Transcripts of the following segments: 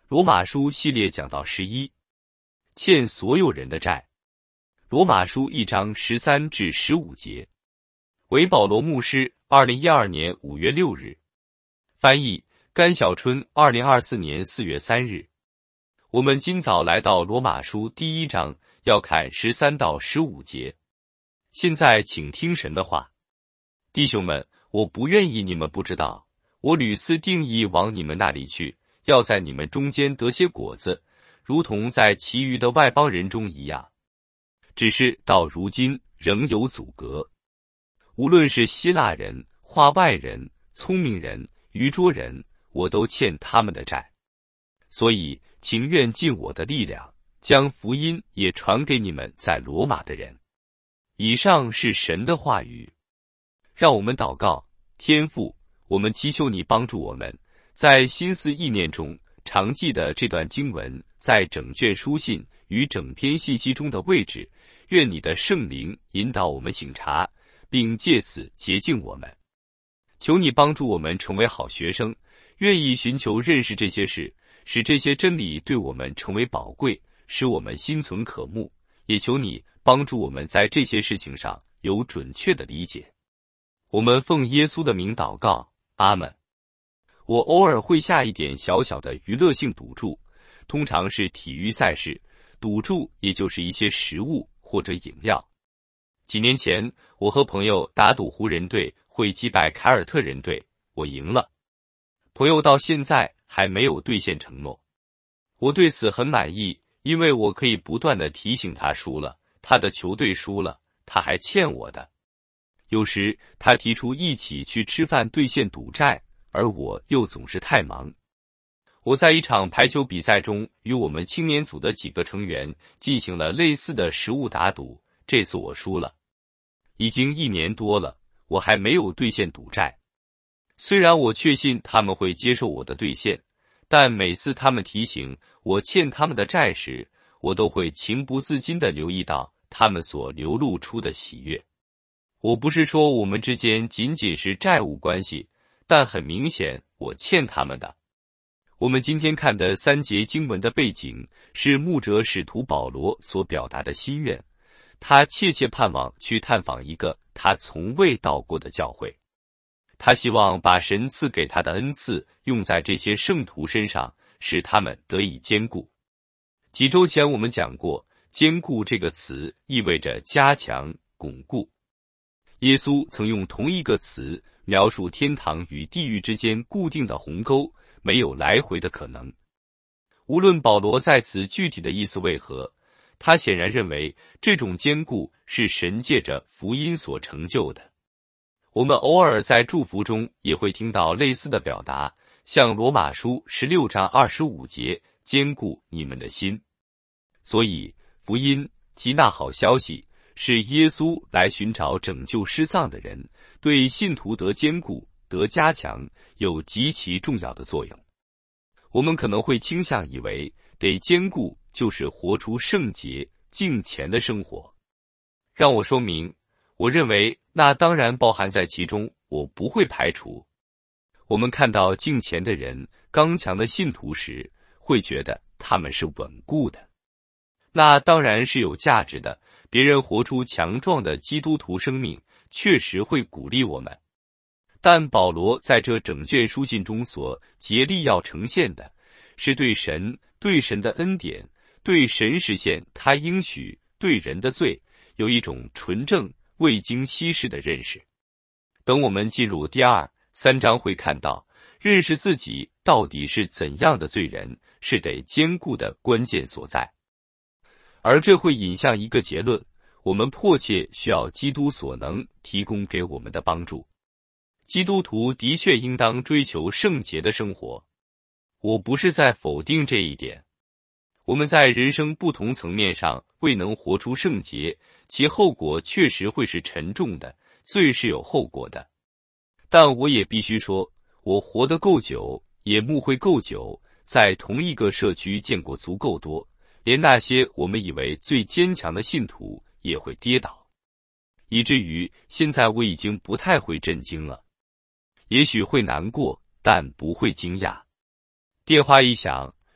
罗马书系列讲到11，欠所有人的债。罗马书1章13至15节。为保罗牧师，2012年5月6日。翻译甘小春，2024年4月3日。我们今早来到罗马书第1章，要看13到15节。现在请听神的话。弟兄们，我不愿意你们不知道，我屡次定义往你们那里去，要在你们中间得些果子，如同在其余的外邦人中一样。只是到如今仍有阻隔。无论是希腊人、化外人、聪明人、愚拙人，我都欠他们的债。所以情愿尽我的力量，将福音也传给你们在罗马的人。以上是神的话语。让我们祷告。天父，我们祈求你帮助我们，在心思意念中常记的这段经文在整卷书信与整篇信息中的位置，愿你的圣灵引导我们省察，并借此洁净我们。求你帮助我们成为好学生，愿意寻求认识这些事，使这些真理对我们成为宝贵，使我们心存渴慕。也求你帮助我们在这些事情上有准确的理解。我们奉耶稣的名祷告，阿们。我偶尔会下一点小小的娱乐性赌注，通常是体育赛事，赌注也就是一些食物或者饮料。几年前，我和朋友打赌湖人队会击败凯尔特人队，我赢了。朋友到现在还没有兑现承诺。我对此很满意，因为我可以不断地提醒他输了，他的球队输了，他还欠我的。有时他提出一起去吃饭兑现赌债，而我又总是太忙。我在一场排球比赛中与我们青年组的几个成员进行了类似的食物打赌，这次我输了。已经1年多了，我还没有兑现赌债。虽然我确信他们会接受我的兑现，但每次他们提醒我欠他们的债时，我都会情不自禁地留意到他们所流露出的喜悦。我不是说我们之间仅仅是债务关系，但很明显我欠他们的。我们今天看的3节经文的背景是牧者使徒保罗所表达的心愿，他切切盼望去探访一个他从未到过的教会。他希望把神赐给他的恩赐用在这些圣徒身上，使他们得以坚固。几周前我们讲过，坚固这个词意味着加强、巩固。耶稣曾用同一个词描述天堂与地狱之间固定的鸿沟，没有来回的可能。无论保罗在此具体的意思为何，他显然认为这种坚固是神借着福音所成就的。我们偶尔在祝福中也会听到类似的表达，像罗马书16章25节，坚固你们的心。所以福音即那好消息，是耶稣来寻找拯救失丧的人，对信徒得坚固、得加强有极其重要的作用。我们可能会倾向以为得坚固就是活出圣洁、敬虔的生活。让我说明，我认为那当然包含在其中，我不会排除。我们看到敬虔的人、刚强的信徒时，会觉得他们是稳固的。那当然是有价值的，别人活出强壮的基督徒生命，确实会鼓励我们。但保罗在这整卷书信中所竭力要呈现的，是对神的恩典，对神实现他应许对人的罪，有一种纯正、未经稀释的认识。等我们进入第2、3章会看到，认识自己到底是怎样的罪人，是得坚固的关键所在。而这会引向一个结论，我们迫切需要基督所能提供给我们的帮助。基督徒的确应当追求圣洁的生活，我不是在否定这一点。我们在人生不同层面上未能活出圣洁，其后果确实会是沉重的，罪是有后果的。但我也必须说，我活得够久，也牧会够久，在同一个社区见过足够多，连那些我们以为最坚强的信徒也会跌倒，以至于现在我已经不太会震惊了。也许会难过，但不会惊讶。电话一响，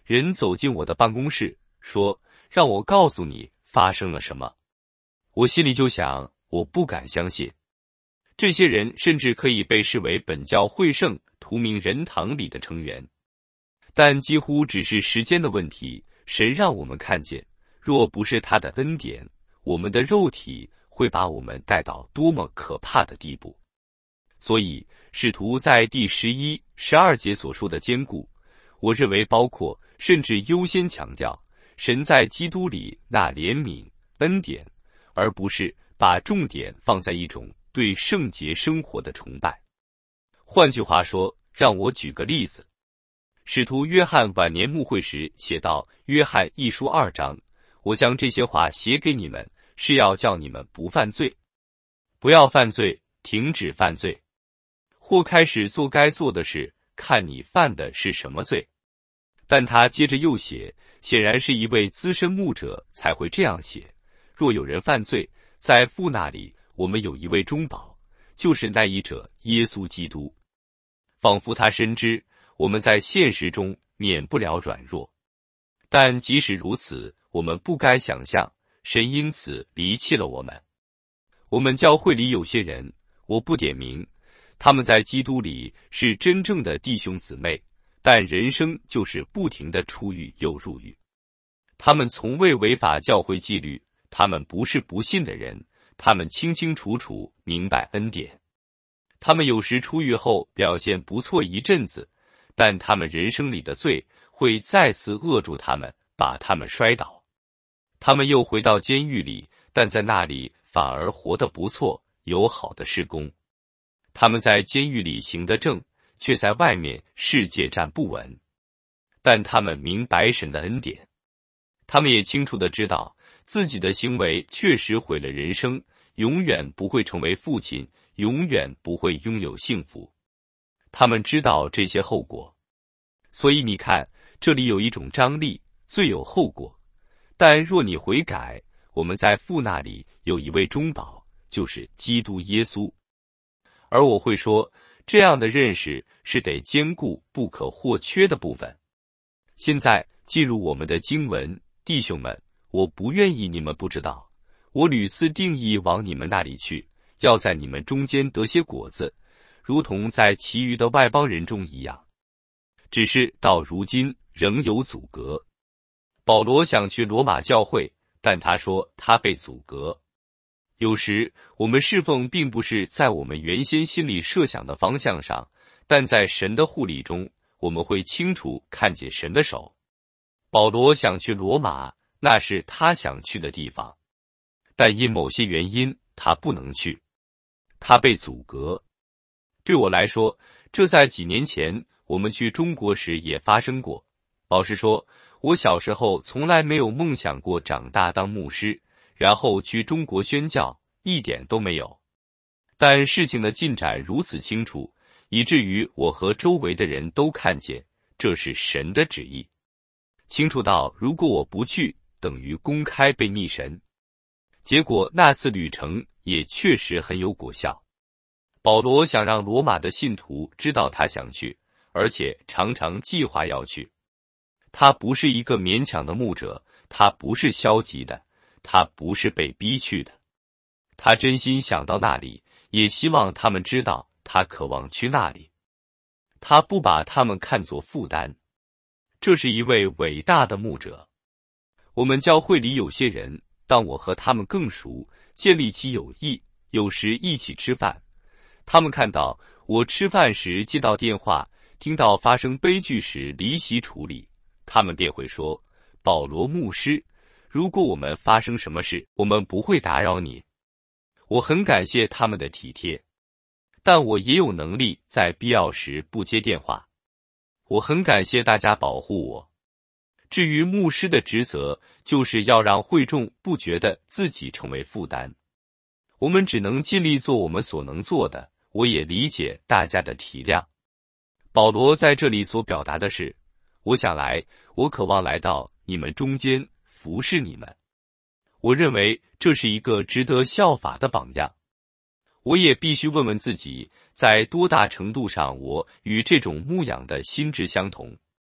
人走进我的办公室，说让我告诉你发生了什么。我心里就想，我不敢相信。这些人甚至可以被视为本教会圣图明人堂里的成员，但几乎只是时间的问题。神让我们看见，若不是他的恩典，我们的肉体会把我们带到多么可怕的地步。所以使徒在第11、12节所说的坚固，我认为包括甚至优先强调神在基督里那怜悯恩典，而不是把重点放在一种对圣洁生活的崇拜。换句话说，让我举个例子，使徒约翰晚年牧会时写到约翰一书2章，我将这些话写给你们，是要叫你们不犯罪。不要犯罪，停止犯罪，或开始做该做的事，看你犯的是什么罪。但他接着又写，显然是一位资深牧者才会这样写，若有人犯罪，在父那里我们有一位中保，就是那一者耶稣基督。仿佛他深知我们在现实中免不了软弱，但即使如此，我们不该想象神因此离弃了我们。我们教会里有些人，我不点名，他们在基督里是真正的弟兄姊妹，但人生就是不停地出狱又入狱。他们从未违法教会纪律，他们不是不信的人，他们清清楚楚明白恩典。他们有时出狱后表现不错一阵子，但他们人生里的罪会再次扼住他们，把他们摔倒。他们又回到监狱里，但在那里反而活得不错，有好的事工。他们在监狱里行得正，却在外面世界站不稳。但他们明白神的恩典，他们也清楚地知道自己的行为确实毁了人生，永远不会成为父亲，永远不会拥有幸福。他们知道这些后果，所以你看，这里有一种张力，罪有后果。但若你悔改，我们在父那里有一位中保，就是基督耶稣。而我会说，这样的认识是得兼顾不可或缺的部分。现在进入我们的经文，弟兄们，我不愿意你们不知道，我屡次定义往你们那里去，要在你们中间得些果子，如同在其余的外邦人中一样。只是到如今仍有阻隔。保罗想去罗马教会，但他说他被阻隔。有时我们侍奉并不是在我们原先心里设想的方向上，但在神的护理中，我们会清楚看见神的手。保罗想去罗马，那是他想去的地方，但因某些原因他不能去，他被阻隔。对我来说，这在几年前我们去中国时也发生过。老实说，我小时候从来没有梦想过长大当牧师，然后去中国宣教，一点都没有。但事情的进展如此清楚，以至于我和周围的人都看见这是神的旨意，清楚到如果我不去，等于公开被逆神。结果那次旅程也确实很有果效。保罗想让罗马的信徒知道他想去，而且常常计划要去。他不是一个勉强的牧者，他不是消极的，他不是被逼去的。他真心想到那里，也希望他们知道他渴望去那里。他不把他们看作负担。这是一位伟大的牧者。我们教会里有些人，当我和他们更熟，建立起友谊，有时一起吃饭。他们看到我吃饭时接到电话，听到发生悲剧时离席处理，他们便会说，保罗牧师，如果我们发生什么事，我们不会打扰你。我很感谢他们的体贴，但我也有能力在必要时不接电话。我很感谢大家保护我。至于牧师的职责，就是要让会众不觉得自己成为负担。我们只能尽力做我们所能做的，我也理解大家的体谅。保罗在这里所表达的是，我想来，我渴望来到你们中间服侍你们。我认为这是一个值得效法的榜样。我也必须问问自己，在多大程度上我与这种牧养的心智相同。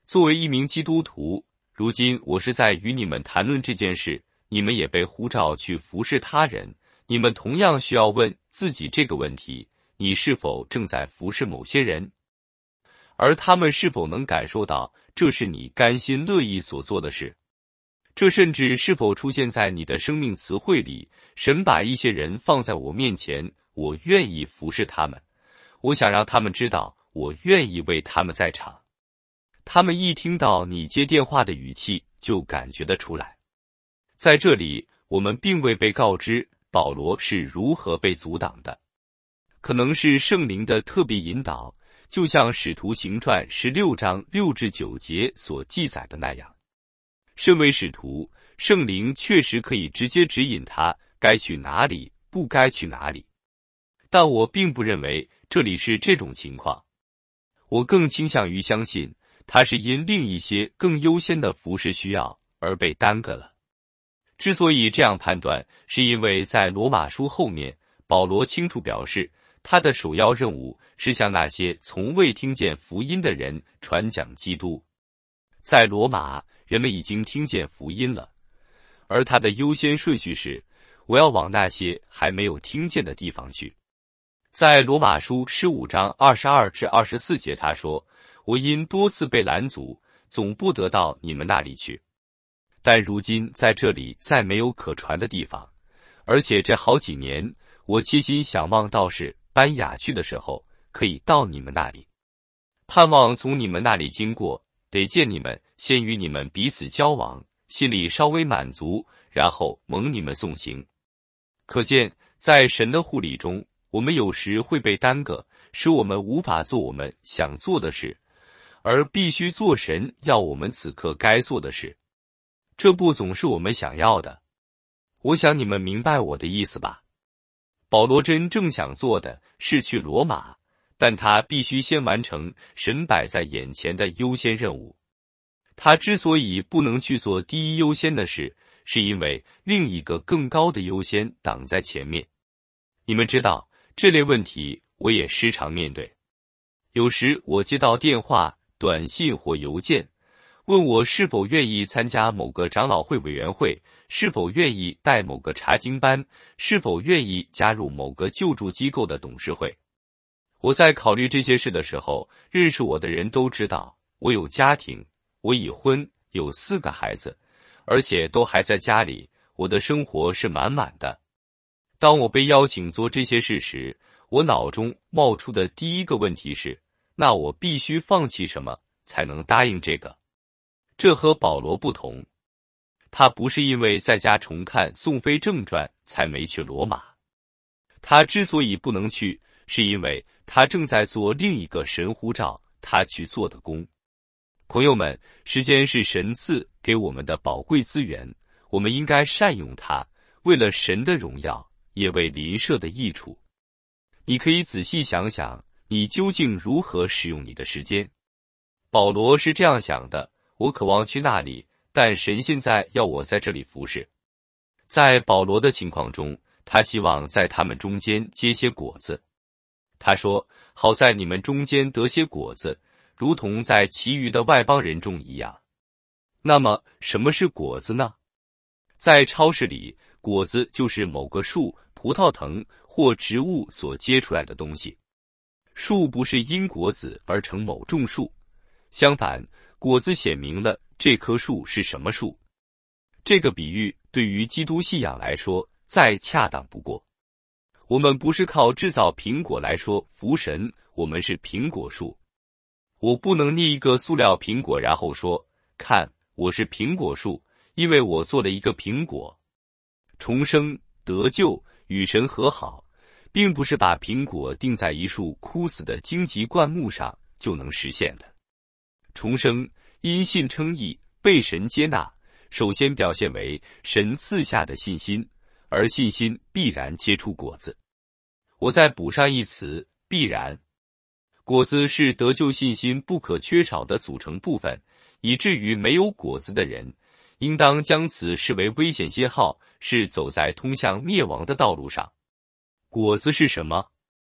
作为一名基督徒，如今我是在与你们谈论这件事，你们也被呼召去服侍他人，你们同样需要问自己这个问题：你是否正在服侍某些人？而他们是否能感受到这是你甘心乐意所做的事？这甚至是否出现在你的生命词汇里？神把一些人放在我面前，我愿意服侍他们，我想让他们知道我愿意为他们在场。他们一听到你接电话的语气，就感觉得出来。在这里，我们并未被告知保罗是如何被阻挡的，可能是圣灵的特别引导，就像《使徒行传》16章6至9节所记载的那样。身为使徒，圣灵确实可以直接指引他该去哪里，不该去哪里。但我并不认为这里是这种情况，我更倾向于相信他是因另一些更优先的服事需要而被耽搁了。之所以这样判断，是因为在罗马书后面，保罗清楚表示，他的首要任务是向那些从未听见福音的人传讲基督。在罗马，人们已经听见福音了，而他的优先顺序是，我要往那些还没有听见的地方去。在罗马书15章22至24节他说，我因多次被拦阻，总不得到你们那里去。但如今在这里再没有可传的地方，而且这好几年，我切心想望到是班雅去的时候，可以到你们那里，盼望从你们那里经过，得见你们，先与你们彼此交往，心里稍微满足，然后蒙你们送行。可见，在神的护理中，我们有时会被耽搁，使我们无法做我们想做的事，而必须做神要我们此刻该做的事。这不总是我们想要的。我想你们明白我的意思吧？保罗真正想做的是去罗马，但他必须先完成神摆在眼前的优先任务。他之所以不能去做第一优先的事，是因为另一个更高的优先挡在前面。你们知道，这类问题我也时常面对。有时我接到电话、短信或邮件，问我是否愿意参加某个长老会委员会，是否愿意带某个查经班，是否愿意加入某个救助机构的董事会。我在考虑这些事的时候，认识我的人都知道，我有家庭，我已婚，有4个孩子，而且都还在家里，我的生活是满满的。当我被邀请做这些事时，我脑中冒出的第一个问题是，那我必须放弃什么才能答应这个？这和保罗不同，他不是因为在家重看《宋飞正传》才没去罗马。他之所以不能去，是因为他正在做另一个神呼召他去做的工。朋友们，时间是神赐给我们的宝贵资源，我们应该善用它，为了神的荣耀，也为邻舍的益处。你可以仔细想想，你究竟如何使用你的时间？保罗是这样想的，我渴望去那里，但神现在要我在这里服侍。在保罗的情况中，他希望在他们中间结些果子。他说，好在你们中间得些果子，如同在其余的外邦人中一样。那么什么是果子呢？在超市里，果子就是某个树、葡萄藤或植物所结出来的东西。树不是因果子而成某种树，相反，果子显明了这棵树是什么树。这个比喻对于基督信仰来说再恰当不过。我们不是靠制造苹果来说服神，我们是苹果树。我不能捏一个塑料苹果然后说，看，我是苹果树，因为我做了一个苹果。重生、得救、与神和好，并不是把苹果钉在一束枯死的荆棘灌木上就能实现的。重生，因信称义，被神接纳，首先表现为神赐下的信心，而信心必然结出果子。我再补上一词，必然。果子是得救信心不可缺少的组成部分，以至于没有果子的人，应当将此视为危险信号，是走在通向灭亡的道路上。果子是什么？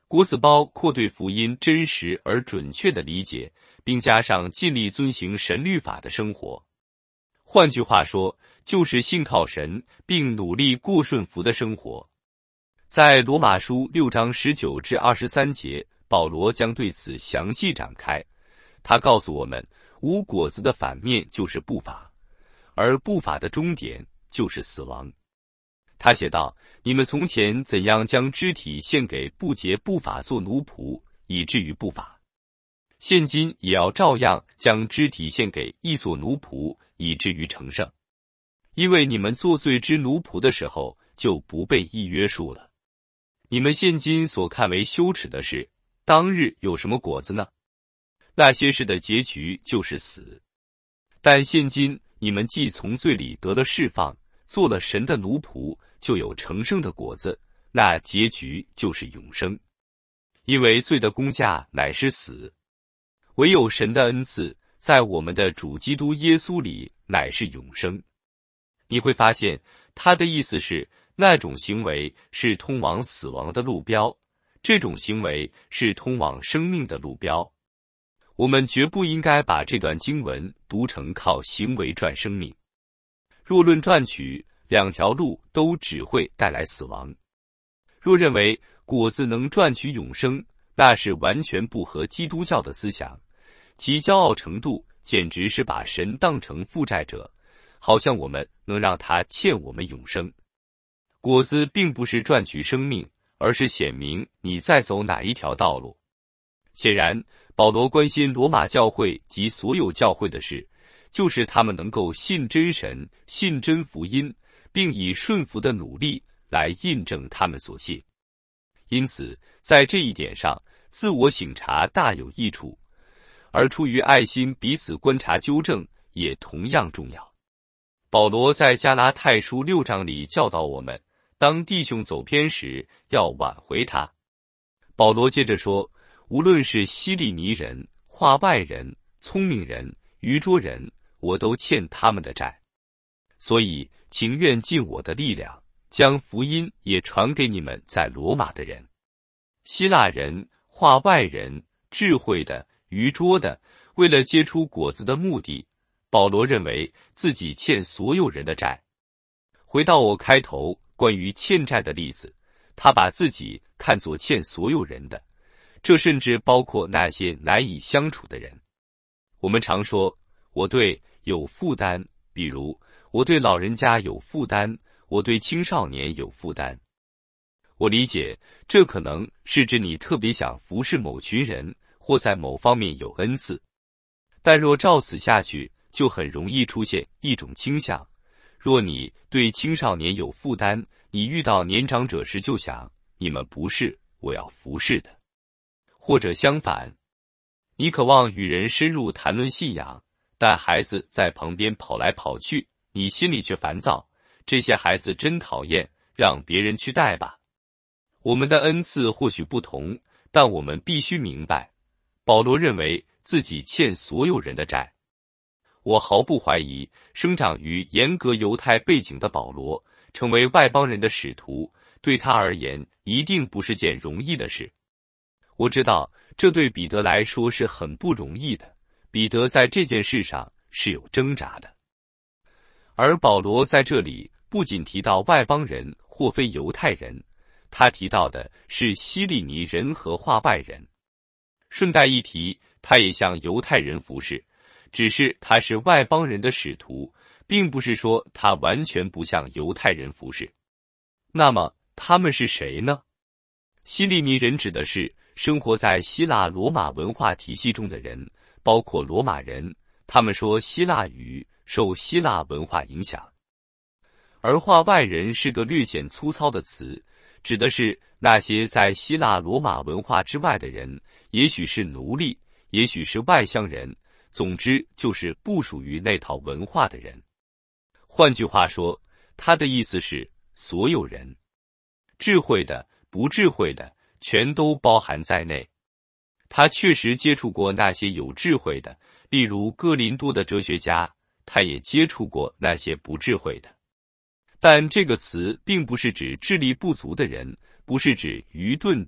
果子包括对福音真实而准确的理解，并加上尽力遵行神律法的生活。换句话说，就是信靠神，并努力过顺服的生活。在罗马书6章19至23节，保罗将对此详细展开。他告诉我们，无果子的反面就是不法，而不法的终点就是死亡。他写道：你们从前怎样将肢体献给不洁不法做奴仆，以至于不法，现今也要照样将肢体献给义做奴仆，以至于成圣。因为你们做罪之奴仆的时候，就不被义约束了。你们现今所看为羞耻的事，当日有什么果子呢？那些事的结局就是死。但现今你们既从罪里得了释放，做了神的奴仆，就有成圣的果子，那结局就是永生。因为罪的工价乃是死，唯有神的恩赐在我们的主基督耶稣里乃是永生。你会发现他的意思是，那种行为是通往死亡的路标，这种行为是通往生命的路标。我们绝不应该把这段经文读成靠行为赚生命。若论赚取，两条路都只会带来死亡。若认为果子能赚取永生，那是完全不合基督教的思想，其骄傲程度简直是把神当成负债者，好像我们能让他欠我们永生。果子并不是赚取生命，而是显明你在走哪一条道路。显然，保罗关心罗马教会及所有教会的事，就是他们能够信真神、信真福音，并以顺服的努力来印证他们所信。因此，在这一点上，自我省察大有益处，而出于爱心彼此观察纠正也同样重要。保罗在加拉太书6章里教导我们，当弟兄走偏时，要挽回他。保罗接着说，无论是希利尼人、化外人、聪明人、愚拙人，我都欠他们的债。所以情愿尽我的力量，将福音也传给你们在罗马的人。希腊人、化外人、智慧的、愚拙的，为了结出果子的目的，保罗认为自己欠所有人的债。回到我开头关于欠债的例子，他把自己看作欠所有人的，这甚至包括那些难以相处的人。我们常说，我对有负担，比如我对老人家有负担，我对青少年有负担。我理解，这可能是指你特别想服侍某群人，或在某方面有恩赐。但若照此下去，就很容易出现一种倾向，若你对青少年有负担，你遇到年长者时就想，你们不是我要服侍的。或者相反，你渴望与人深入谈论信仰，但孩子在旁边跑来跑去，你心里却烦躁，这些孩子真讨厌，让别人去带吧。我们的恩赐或许不同，但我们必须明白，保罗认为自己欠所有人的债。我毫不怀疑，生长于严格犹太背景的保罗，成为外邦人的使徒，对他而言一定不是件容易的事。我知道，这对彼得来说是很不容易的，彼得在这件事上是有挣扎的。而保罗在这里不仅提到外邦人或非犹太人，他提到的是希利尼人和化外人。顺带一提，他也向犹太人服侍，只是他是外邦人的使徒，并不是说他完全不向犹太人服侍。那么他们是谁呢？希利尼人指的是生活在希腊罗马文化体系中的人，包括罗马人，他们说希腊语，受希腊文化影响。而化外人是个略显粗糙的词，指的是那些在希腊罗马文化之外的人，也许是奴隶，也许是外乡人，总之就是不属于那套文化的人。换句话说，他的意思是所有人，智慧的、不智慧的，全都包含在内。他确实接触过那些有智慧的，例如哥林多的哲学家，他也接触过那些不智慧的。但这个词并不是指智力不足的人，不是指愚钝的、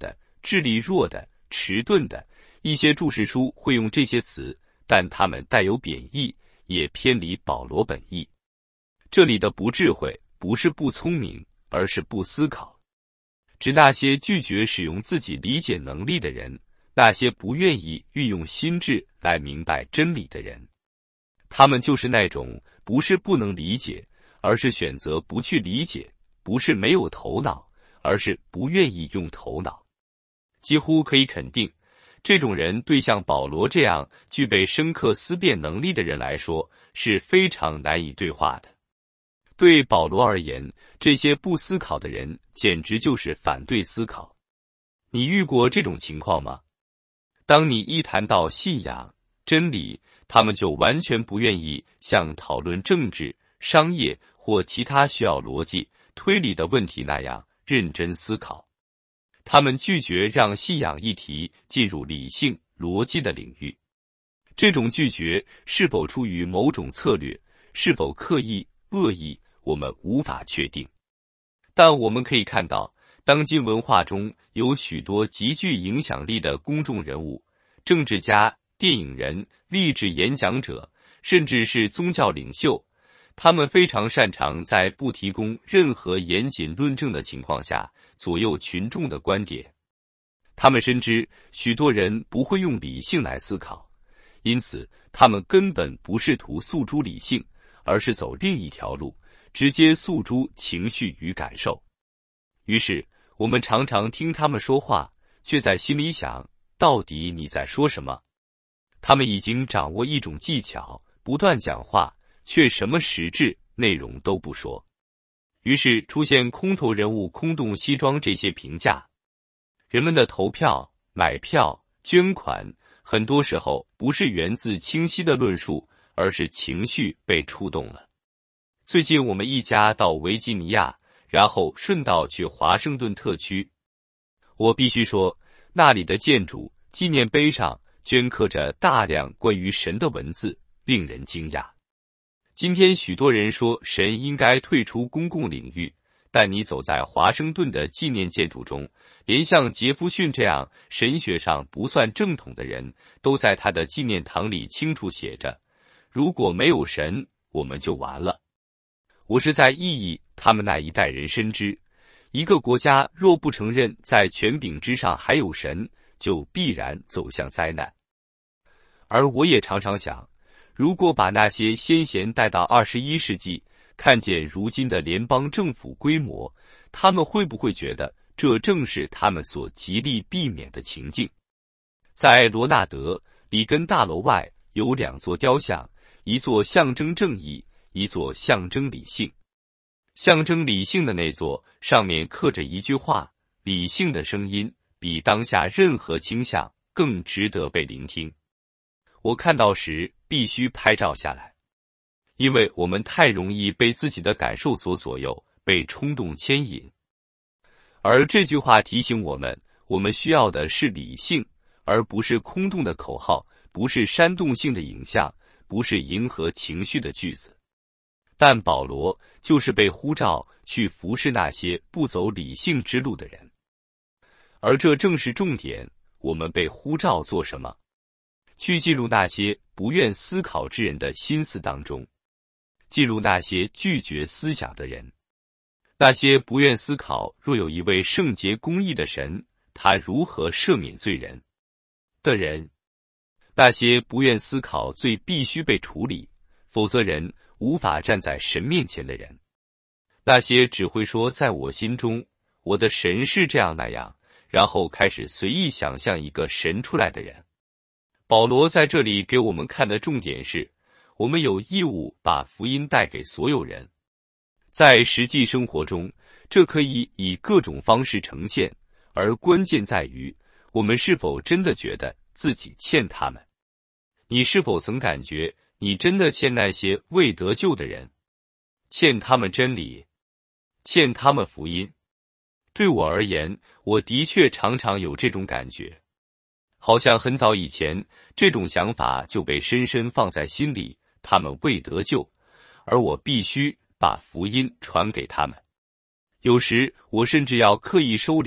智力弱的、迟钝的。一些注释书会用这些词，但它们带有贬义，也偏离保罗本意。这里的不智慧不是不聪明，而是不思考，指那些拒绝使用自己理解能力的人，那些不愿意运用心智来明白真理的人。他们就是那种不是不能理解，而是选择不去理解，不是没有头脑，而是不愿意用头脑。几乎可以肯定，这种人对像保罗这样具备深刻思辨能力的人来说是非常难以对话的。对保罗而言，这些不思考的人简直就是反对思考。你遇过这种情况吗？当你一谈到信仰、真理，他们就完全不愿意像讨论政治、商业或其他需要逻辑、推理的问题那样认真思考。他们拒绝让信仰议题进入理性、逻辑的领域。这种拒绝是否出于某种策略，是否刻意、恶意，我们无法确定。但我们可以看到，当今文化中有许多极具影响力的公众人物、政治家、电影人、励志演讲者，甚至是宗教领袖，他们非常擅长在不提供任何严谨论证的情况下左右群众的观点。他们深知许多人不会用理性来思考，因此他们根本不试图诉诸理性，而是走另一条路，直接诉诸情绪与感受。于是我们常常听他们说话，却在心里想，到底你在说什么？他们已经掌握一种技巧，不断讲话，却什么实质内容都不说。于是出现空头人物、空洞西装这些评价。人们的投票、买票、捐款，很多时候不是源自清晰的论述，而是情绪被触动了。最近我们一家到维吉尼亚，然后顺道去华盛顿特区。我必须说，那里的建筑、纪念碑上镌刻着大量关于神的文字，令人惊讶。今天许多人说神应该退出公共领域，但你走在华盛顿的纪念建筑中，连像杰弗逊这样神学上不算正统的人，都在他的纪念堂里清楚写着：如果没有神，我们就完了。我是在意译他们那一代人深知，一个国家若不承认在权柄之上还有神，就必然走向灾难。而我也常常想，如果把那些先贤带到21世纪，看见如今的联邦政府规模，他们会不会觉得这正是他们所极力避免的情境？在罗纳德里根大楼外有2座雕像，一座象征正义，一座象征理性。象征理性的那座上面刻着一句话：理性的声音比当下任何倾向更值得被聆听。我看到时必须拍照下来，因为我们太容易被自己的感受所左右，被冲动牵引。而这句话提醒我们，我们需要的是理性，而不是空洞的口号，不是煽动性的影像，不是迎合情绪的句子。但保罗就是被呼召去服侍那些不走理性之路的人。而这正是重点，我们被呼召做什么？去进入那些不愿思考之人的心思当中，进入那些拒绝思想的人。那些不愿思考，若有一位圣洁公义的神，他如何赦免罪人的人。那些不愿思考罪必须被处理，否则人无法站在神面前的人。那些只会说在我心中，我的神是这样那样，然后开始随意想象一个神出来的人。保罗在这里给我们看的重点是，我们有义务把福音带给所有人。在实际生活中，这可以以各种方式呈现，而关键在于，我们是否真的觉得自己欠他们。你是否曾感觉你真的欠那些未得救的人，欠他们真理，欠他们福音？对我而言，我的确常常有这种感觉。好像很早以前，这种想法就被深深放在心里，他们未得救，而我必须把福音传给他们。有时我甚至要刻意收敛，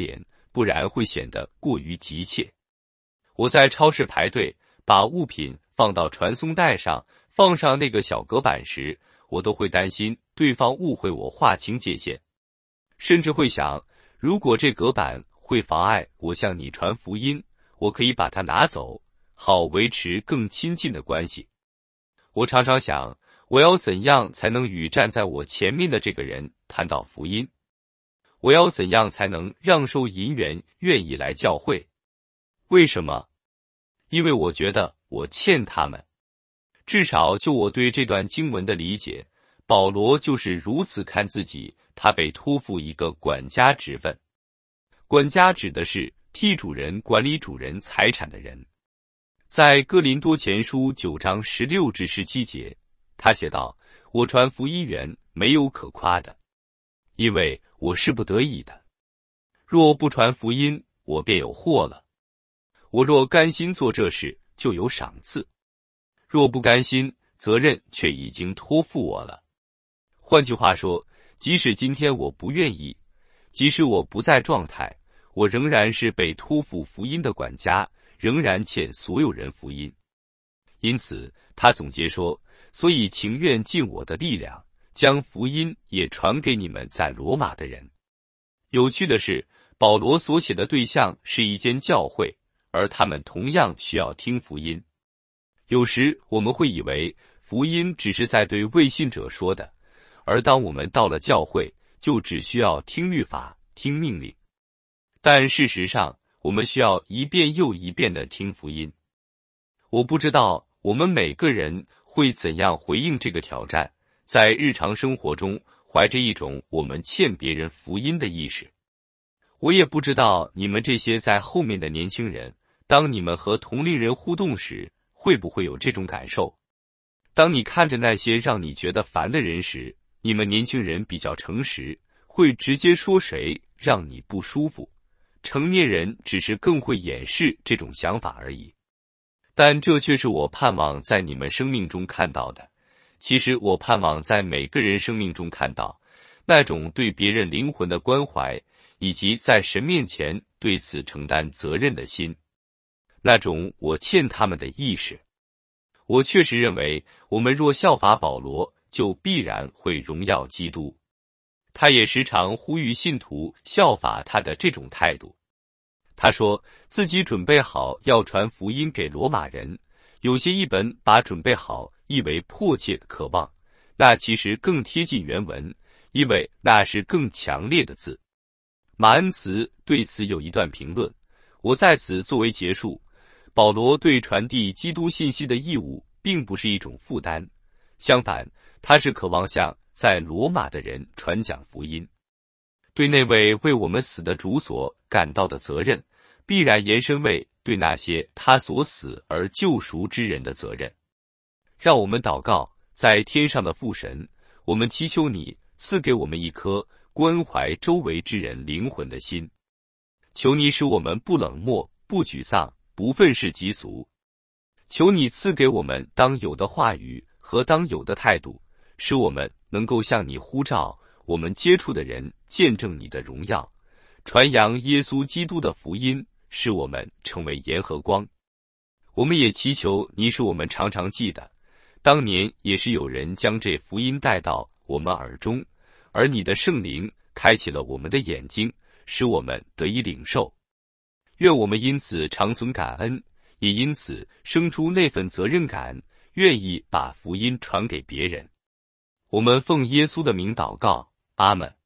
不然会显得过于急切。我在超市排队，把物品放到传送带上，放上那个小隔板时，我都会担心对方误会我划清界限，甚至会想，如果这隔板会妨碍我向你传福音，我可以把它拿走，好维持更亲近的关系。我常常想，我要怎样才能与站在我前面的这个人谈到福音？我要怎样才能让受银元愿意来教会？为什么？因为我觉得我欠他们。至少就我对这段经文的理解，保罗就是如此看自己，他被托付一个管家职分。管家指的是替主人管理主人财产的人。在哥林多前书9章16至17节，他写道：我传福音原没有可夸的，因为我是不得已的。若不传福音，我便有祸了。我若甘心做这事，就有赏赐；若不甘心，责任却已经托付我了。换句话说，即使今天我不愿意，即使我不在状态，我仍然是被托付福音的管家，仍然欠所有人福音。因此，他总结说，所以情愿尽我的力量，将福音也传给你们在罗马的人。有趣的是，保罗所写的对象是一间教会，而他们同样需要听福音。有时我们会以为福音只是在对未信者说的，而当我们到了教会，就只需要听律法、听命令。但事实上，我们需要一遍又一遍地听福音。我不知道我们每个人会怎样回应这个挑战，在日常生活中怀着一种我们欠别人福音的意识。我也不知道你们这些在后面的年轻人，当你们和同龄人互动时，会不会有这种感受？当你看着那些让你觉得烦的人时，你们年轻人比较诚实，会直接说谁让你不舒服。成年人只是更会掩饰这种想法而已。但这却是我盼望在你们生命中看到的。其实我盼望在每个人生命中看到那种对别人灵魂的关怀，以及在神面前对此承担责任的心，那种我欠他们的意识。我确实认为，我们若效法保罗，就必然会荣耀基督。他也时常呼吁信徒效法他的这种态度。他说自己准备好要传福音给罗马人，有些译本把准备好译为迫切的渴望，那其实更贴近原文，因为那是更强烈的字。马恩茨对此有一段评论，我在此作为结束。保罗对传递基督信息的义务并不是一种负担，相反，他是渴望向在罗马的人传讲福音。对那位为我们死的主所感到的责任，必然延伸为对那些他所死而救赎之人的责任。让我们祷告，在天上的父神，我们祈求你赐给我们一颗关怀周围之人灵魂的心，求你使我们不冷漠、不沮丧、不愤世嫉俗。求你赐给我们当有的话语和当有的态度，使我们能够向你呼召我们接触的人见证你的荣耀，传扬耶稣基督的福音，使我们成为盐和光。我们也祈求你使我们常常记得，当年也是有人将这福音带到我们耳中，而你的圣灵开启了我们的眼睛，使我们得以领受。愿我们因此长存感恩，也因此生出那份责任感，愿意把福音传给别人。我们奉耶稣的名祷告，阿们。